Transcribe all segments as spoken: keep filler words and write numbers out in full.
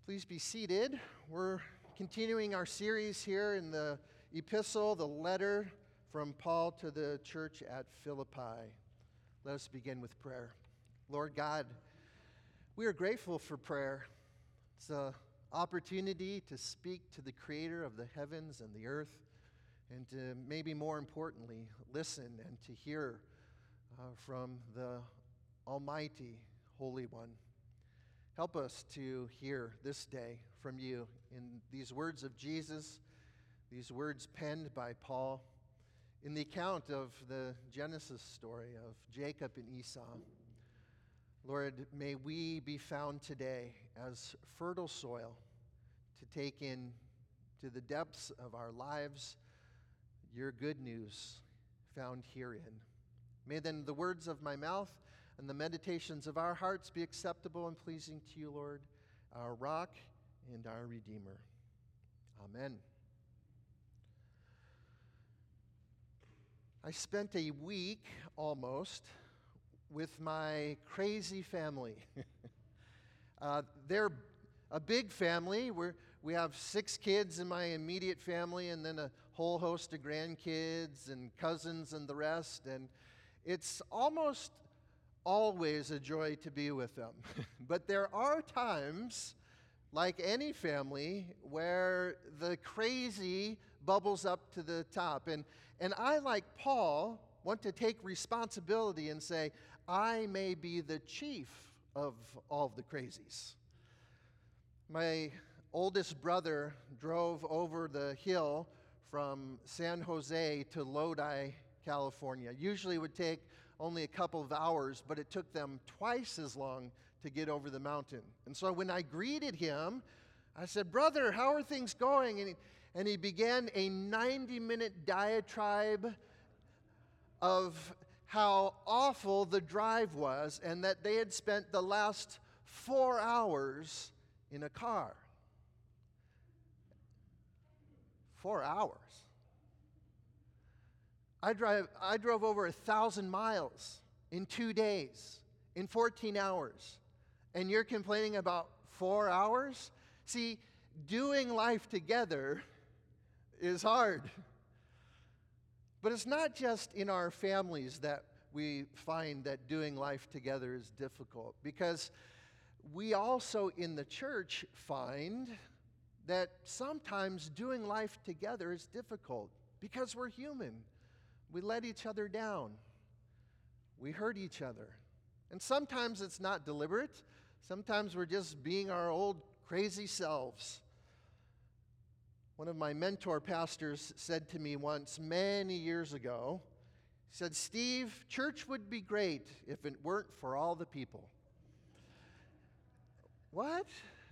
Please be seated. We're continuing our series here in the epistle, the letter from Paul to the church at Philippi. Let us begin with prayer. Lord God, we are grateful for prayer. It's an opportunity to speak to the Creator of the heavens and the earth, and to maybe more importantly, listen and to hear uh, from the Almighty Holy One. Help us to hear this day from you in these words of Jesus, these words penned by Paul, in the account of the Genesis story of Jacob and Esau. Lord, may we be found today as fertile soil to take in to the depths of our lives your good news found herein. May then the words of my mouth and the meditations of our hearts be acceptable and pleasing to you, Lord, our rock and our Redeemer. Amen. I spent a week almost with my crazy family. uh, they're a big family. We're, we have six kids in my immediate family and then a whole host of grandkids and cousins and the rest. And it's almost always a joy to be with them. But there are times, like any family, where the crazy bubbles up to the top. And, and I, like Paul, want to take responsibility and say, I may be the chief of all of the crazies. My oldest brother drove over the hill from San Jose to Lodi, California. Usually it would take only a couple of hours, but it took them twice as long to get over the mountain. And so when I greeted him, I said, "Brother, how are things going?" And he, and he began a ninety-minute diatribe of how awful the drive was and that they had spent the last four hours in a car. Four hours. I drive. I drove over a thousand miles in two days, in fourteen hours, and you're complaining about four hours? See, doing life together is hard. But it's not just in our families that we find that doing life together is difficult, because we also in the church find that sometimes doing life together is difficult because we're human. We let each other down. We hurt each other. And sometimes it's not deliberate. Sometimes we're just being our old crazy selves. One of my mentor pastors said to me once, many years ago, he said, "Steve, church would be great if it weren't for all the people." What?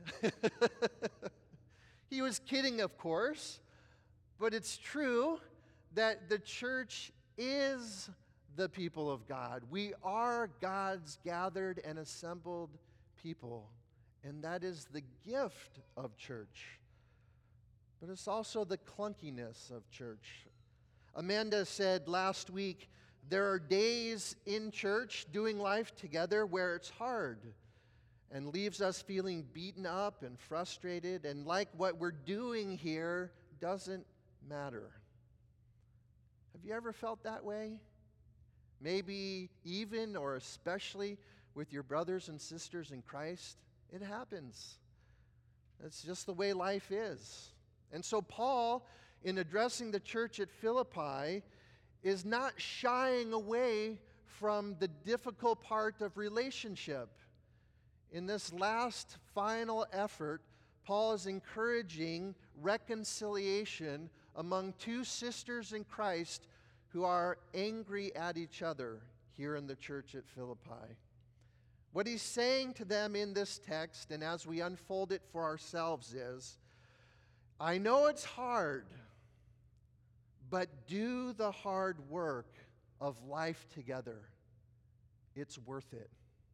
He was kidding, of course, but it's true that the church is the people of God. We are God's gathered and assembled people, and that is the gift of church. But it's also the clunkiness of church. Amanda said last week, there are days in church doing life together where it's hard and leaves us feeling beaten up and frustrated, and like what we're doing here doesn't matter. Have you ever felt that way? Maybe even or especially with your brothers and sisters in Christ? It happens. It's just the way life is. And so Paul, in addressing the church at Philippi, is not shying away from the difficult part of relationship. In this last final effort, Paul is encouraging reconciliation among two sisters in Christ who are angry at each other here in the church at Philippi. What he's saying to them in this text, and as we unfold it for ourselves, is, I know it's hard, but do the hard work of life together. It's worth it.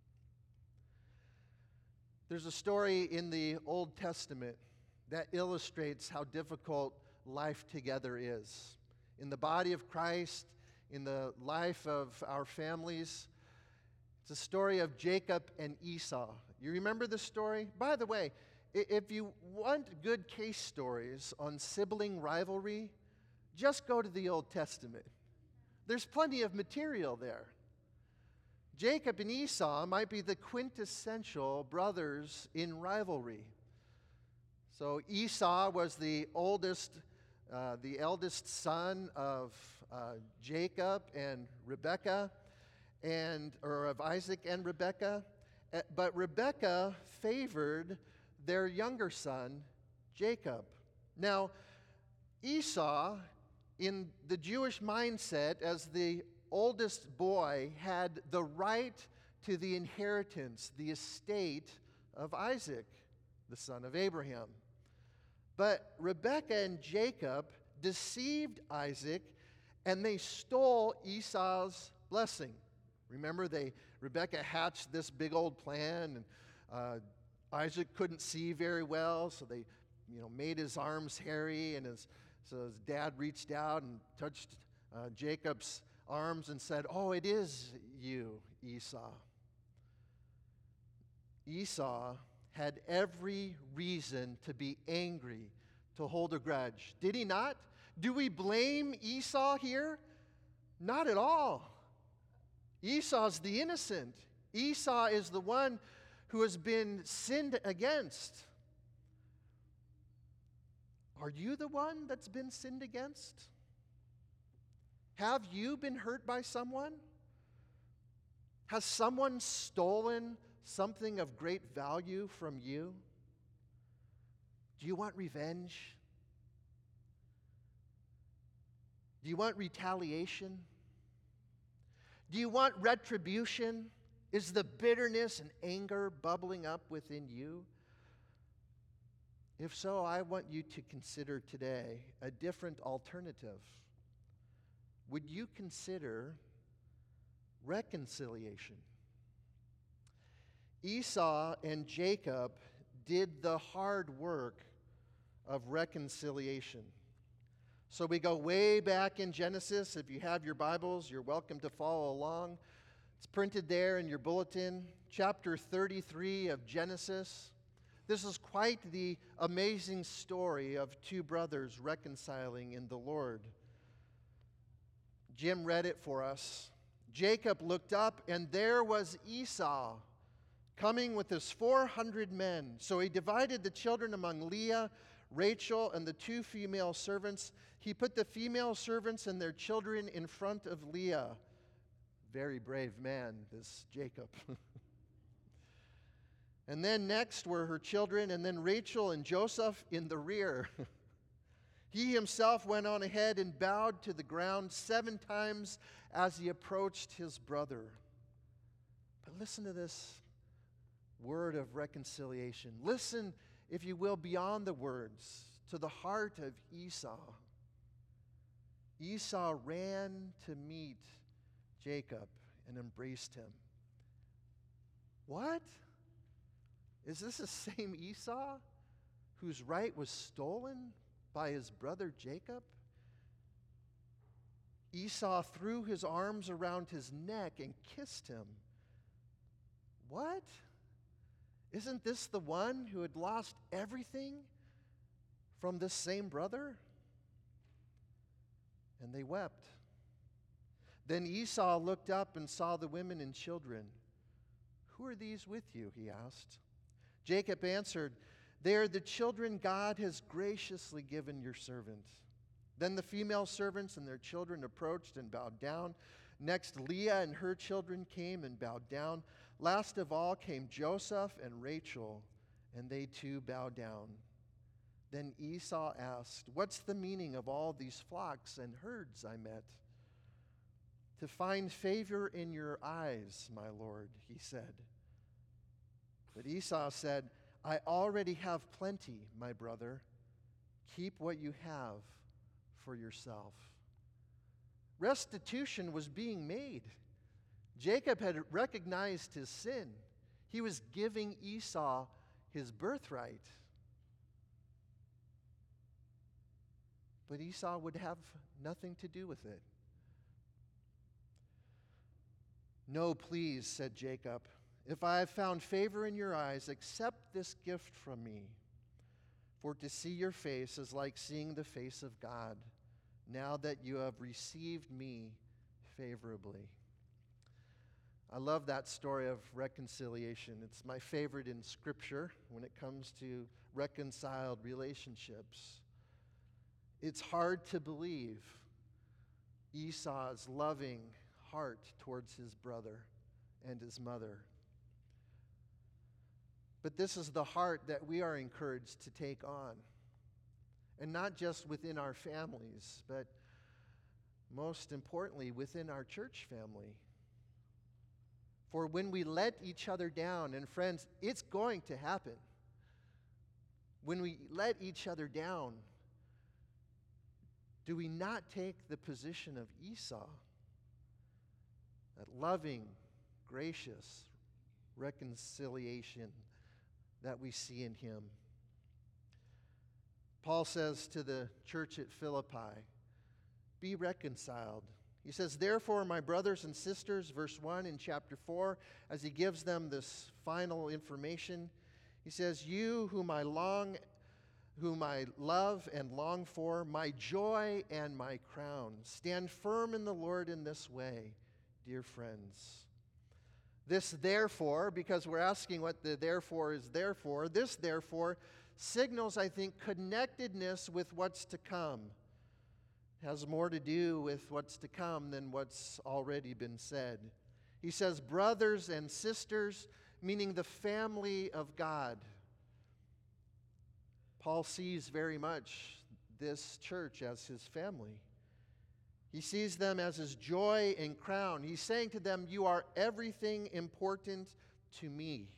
There's a story in the Old Testament that illustrates how difficult life together is. In the body of Christ, in the life of our families, it's a story of Jacob and Esau. You remember the story? By the way, i- if you want good case stories on sibling rivalry, just go to the Old Testament. There's plenty of material there. Jacob and Esau might be the quintessential brothers in rivalry. So Esau was the oldest, uh, the eldest son of uh, Jacob and Rebekah, and or of Isaac and Rebekah. Uh, But Rebekah favored their younger son, Jacob. Now, Esau, in the Jewish mindset, as the oldest boy, had the right to the inheritance, the estate of Isaac, the son of Abraham. But Rebekah and Jacob deceived Isaac, and they stole Esau's blessing. Remember, they Rebekah hatched this big old plan, and uh, Isaac couldn't see very well, so they, you know, made his arms hairy, and his so his dad reached out and touched uh, Jacob's arms and said, "Oh, it is you, Esau." Esau had every reason to be angry, to hold a grudge. Did he not? Do we blame Esau here? Not at all. Esau's the innocent. Esau is the one who has been sinned against. Are you the one that's been sinned against? Have you been hurt by someone? Has someone stolen something of great value from you? Do you want revenge? Do you want retaliation? Do you want retribution? Is the bitterness and anger bubbling up within you? If so, I want you to consider today a different alternative. Would you consider reconciliation? Esau and Jacob did the hard work of reconciliation. So we go way back in Genesis. If you have your Bibles, you're welcome to follow along. It's printed there in your bulletin, chapter thirty-three of Genesis. This is quite the amazing story of two brothers reconciling in the Lord. Jim read it for us. Jacob looked up, and there was Esau coming with his four hundred men. So he divided the children among Leah, Rachel, and the two female servants. He put the female servants and their children in front of Leah. Very brave man, this Jacob. And then next were her children, and then Rachel and Joseph in the rear. He himself went on ahead and bowed to the ground seven times as he approached his brother. But listen to this word of reconciliation. Listen, if you will, beyond the words, to the heart of Esau. Esau ran to meet Jacob and embraced him. What? Is this the same Esau whose right was stolen by his brother Jacob? Esau threw his arms around his neck and kissed him. What? Isn't this the one who had lost everything from this same brother? And they wept. Then Esau looked up and saw the women and children. "Who are these with you?" he asked. Jacob answered, "They are the children God has graciously given your servant." Then the female servants and their children approached and bowed down. Next, Leah and her children came and bowed down. Last of all came Joseph and Rachel, and they too bowed down. Then Esau asked, "What's the meaning of all these flocks and herds I met?" "To find favor in your eyes, my lord," he said. But Esau said, "I already have plenty, my brother. Keep what you have for yourself." Restitution was being made. Jacob had recognized his sin. He was giving Esau his birthright. But Esau would have nothing to do with it. "No, please," said Jacob. "If I have found favor in your eyes, accept this gift from me. For to see your face is like seeing the face of God, now that you have received me favorably. I love that story of reconciliation. It's my favorite in Scripture when it comes to reconciled relationships. It's hard to believe Esau's loving heart towards his brother and his mother. But this is the heart that we are encouraged to take on. And not just within our families, but most importantly, within our church family. For when we let each other down, and friends, it's going to happen. When we let each other down, do we not take the position of Esau? That loving, gracious reconciliation that we see in him. Paul says to the church at Philippi, be reconciled. He says, therefore, my brothers and sisters, verse one in chapter four, as he gives them this final information, he says, you whom I long, whom I love and long for, my joy and my crown, stand firm in the Lord in this way, dear friends. This therefore, because we're asking what the therefore is there for, this therefore signals, I think, connectedness with what's to come. It has more to do with what's to come than what's already been said. He says, brothers and sisters, meaning the family of God. Paul sees very much this church as his family. He sees them as his joy and crown. He's saying to them, you are everything important to me.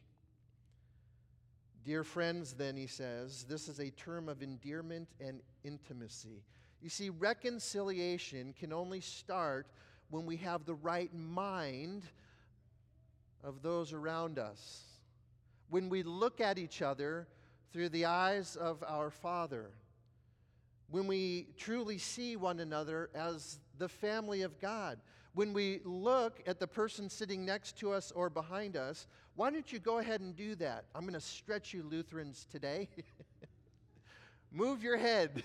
Dear friends, then, he says, this is a term of endearment and intimacy. You see, reconciliation can only start when we have the right mind of those around us. When we look at each other through the eyes of our Father. When we truly see one another as the family of God. When we look at the person sitting next to us or behind us, why don't you go ahead and do that? I'm going to stretch you Lutherans today. Move your head.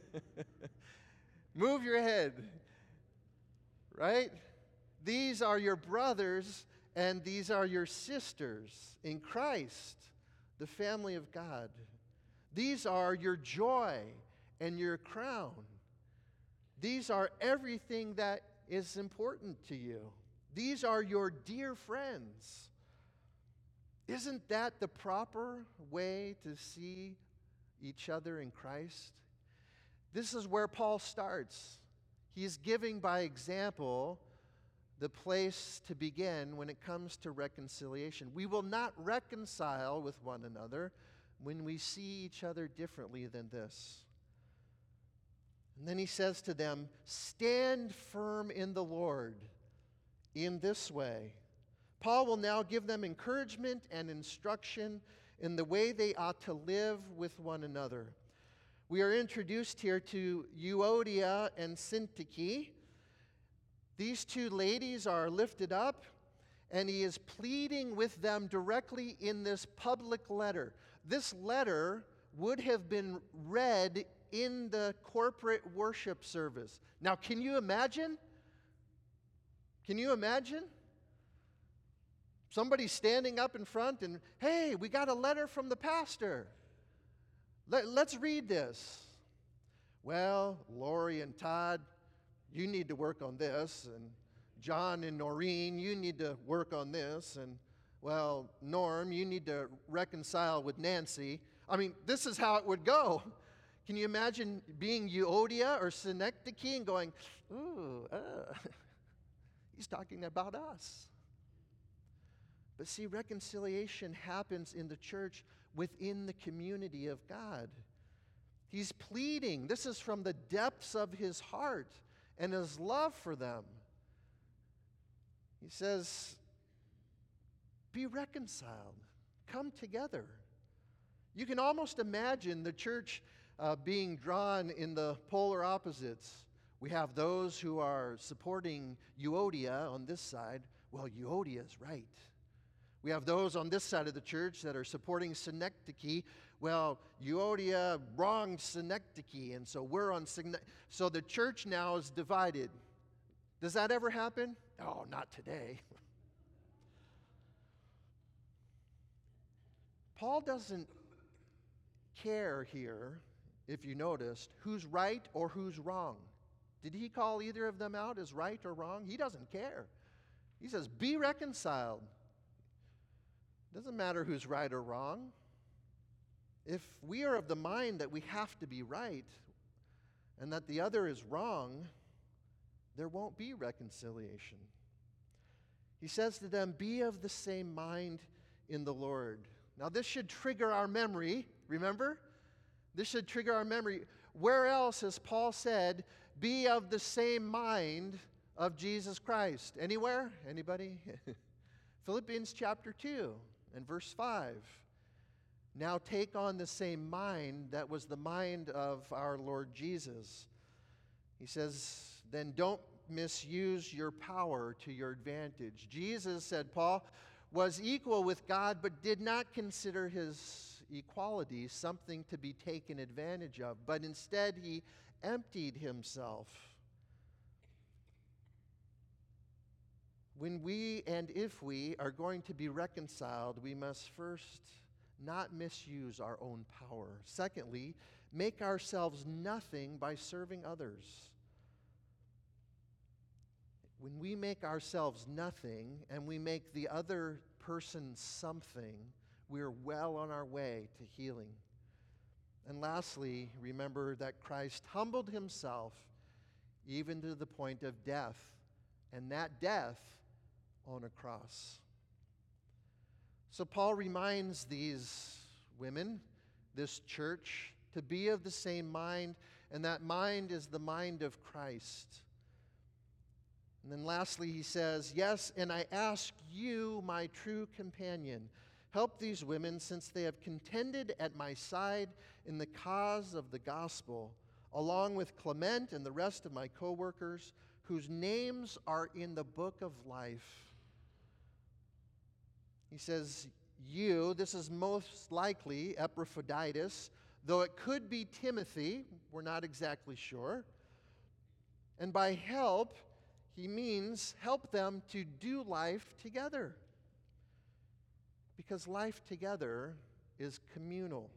Move your head. Right? These are your brothers and these are your sisters in Christ, the family of God. These are your joy and your crown. These are everything that is important to you. These are your dear friends. Isn't that the proper way to see each other in Christ? This is where Paul starts. He's giving by example the place to begin when it comes to reconciliation. We will not reconcile with one another when we see each other differently than this. And then he says to them, stand firm in the Lord in this way. Paul will now give them encouragement and instruction in the way they ought to live with one another. We are introduced here to Euodia and Syntyche. These two ladies are lifted up, and he is pleading with them directly in this public letter. This letter would have been read in the corporate worship service. Now, can you imagine? Can you imagine? Somebody standing up in front and, hey, we got a letter from the pastor. Let, let's read this. Well, Lori and Todd, you need to work on this. And John and Noreen, you need to work on this. And, well, Norm, you need to reconcile with Nancy. I mean, this is how it would go. Can you imagine being Euodia or Syntyche and going, ooh, uh, he's talking about us. But see, reconciliation happens in the church within the community of God. He's pleading. This is from the depths of his heart and his love for them. He says, be reconciled. Come together. You can almost imagine the church uh, being drawn in the polar opposites. We have those who are supporting Euodia on this side. Well, Euodia is right. We have those on this side of the church that are supporting synecdoche. Well, Euodia wronged synecdoche, and so we're on synecdoche. So the church now is divided. Does that ever happen? Oh, not today. Paul doesn't care here, if you noticed, who's right or who's wrong. Did he call either of them out as right or wrong? He doesn't care. He says, be reconciled. Doesn't matter who's right or wrong. If we are of the mind that we have to be right and that the other is wrong, there won't be reconciliation. He says to them, be of the same mind in the Lord. Now, this should trigger our memory, remember? This should trigger our memory. Where else has Paul said, be of the same mind of Jesus Christ? Anywhere? Anybody? Philippians chapter two and verse five. Now take on the same mind that was the mind of our Lord Jesus. He says, then don't misuse your power to your advantage. Jesus, said Paul, was equal with God, but did not consider his equality something to be taken advantage of, but instead he emptied himself. When we and if we are going to be reconciled, we must first not misuse our own power. Secondly, make ourselves nothing by serving others. When we make ourselves nothing and we make the other person something, we're well on our way to healing. And lastly, remember that Christ humbled himself even to the point of death, and that death on a cross. So Paul reminds these women, this church, to be of the same mind, and that mind is the mind of Christ. And then lastly, he says, yes, and I ask you, my true companion, help these women since they have contended at my side in the cause of the gospel, along with Clement and the rest of my co-workers, whose names are in the book of life. He says, you, this is most likely Epaphroditus, though it could be Timothy, we're not exactly sure. And by help, he means help them to do life together. Because life together is communal.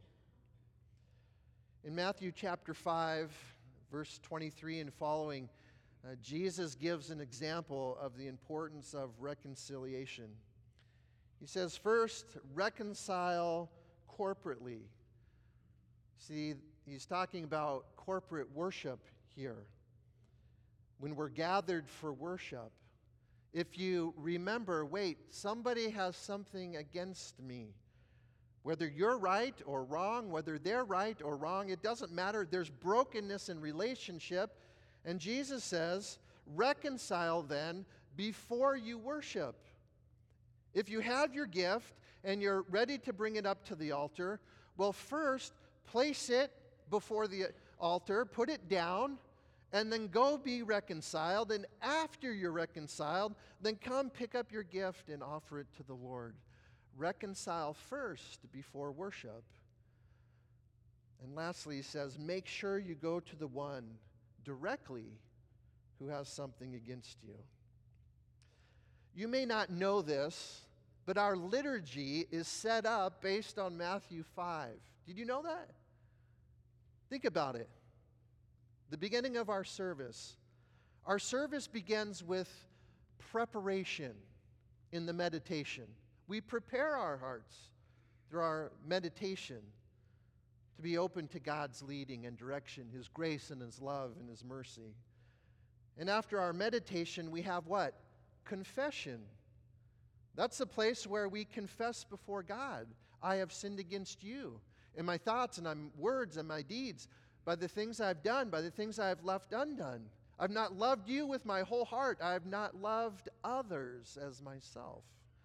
In Matthew chapter five, verse twenty-three and following, uh, Jesus gives an example of the importance of reconciliation. He says, first, reconcile corporately. See, he's talking about corporate worship here. When we're gathered for worship, if you remember, wait, somebody has something against me. Whether you're right or wrong, whether they're right or wrong, it doesn't matter. There's brokenness in relationship. And Jesus says, reconcile then before you worship. If you have your gift and you're ready to bring it up to the altar, well, first, place it before the altar, put it down, and then go be reconciled. And after you're reconciled, then come pick up your gift and offer it to the Lord. Reconcile first before worship. And lastly, he says, make sure you go to the one directly who has something against you. You may not know this, but our liturgy is set up based on Matthew five. Did you know that? Think about it. The beginning of our service. Our service begins with preparation in the meditation. We prepare our hearts through our meditation to be open to God's leading and direction, His grace and His love and His mercy. And after our meditation, we have what? Confession. That's the place where we confess before God. I have sinned against you in my thoughts and my words and my deeds, by the things I've done, by the things I've left undone. I've not loved you with my whole heart. I have not loved others as myself.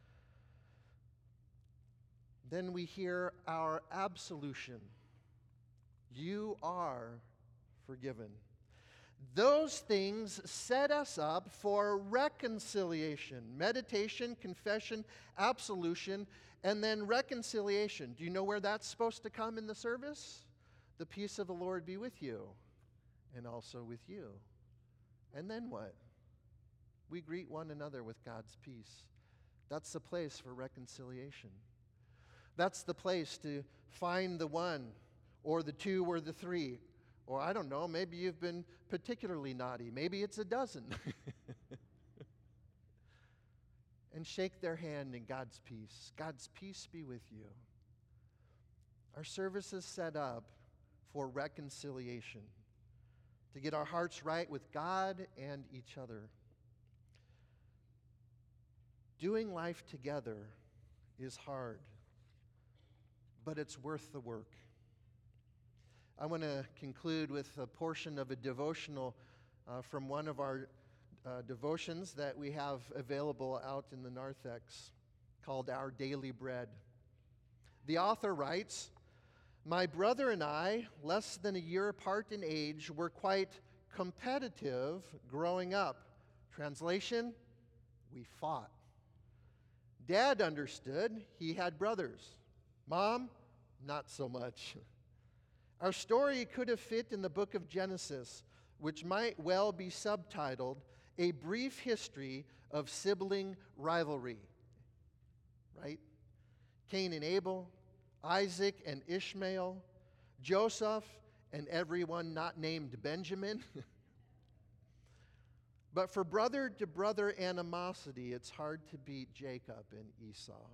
Then we hear our absolution. You are forgiven. Those things set us up for reconciliation, meditation, confession, absolution, and then reconciliation. Do you know where that's supposed to come in the service? The peace of the Lord be with you, and also with you. And then what? We greet one another with God's peace. That's the place for reconciliation. That's the place to find the one, or the two, or the three. Or I don't know, maybe you've been particularly naughty. Maybe it's a dozen. And shake their hand in God's peace. God's peace be with you. Our service is set up for reconciliation, to get our hearts right with God and each other. Doing life together is hard, but it's worth the work. I want to conclude with a portion of a devotional uh, from one of our uh, devotions that we have available out in the narthex called Our Daily Bread. The author writes, "My brother and I, less than a year apart in age, were quite competitive growing up. Translation, we fought. Dad understood. He had brothers. Mom, not so much. Our story could have fit in the book of Genesis, which might well be subtitled, A Brief History of Sibling Rivalry." Right? Cain and Abel, Isaac and Ishmael, Joseph and everyone not named Benjamin. But for brother-to-brother animosity, it's hard to beat Jacob and Esau.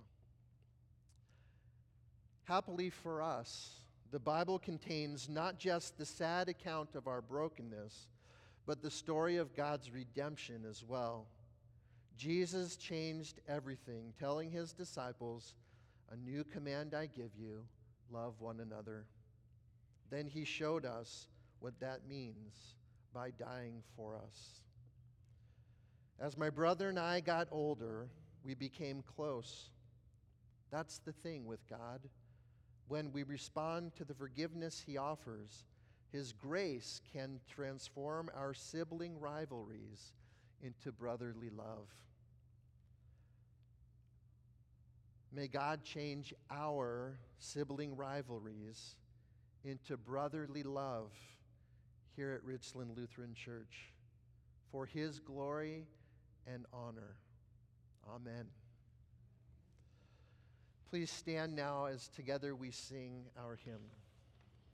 Happily for us, the Bible contains not just the sad account of our brokenness, but the story of God's redemption as well. Jesus changed everything, telling his disciples, "A new command I give you, love one another." Then he showed us what that means by dying for us. As my brother and I got older, we became close. That's the thing with God. When we respond to the forgiveness he offers, his grace can transform our sibling rivalries into brotherly love. May God change our sibling rivalries into brotherly love here at Richland Lutheran Church for his glory and honor. Amen. Please stand now as together we sing our hymn.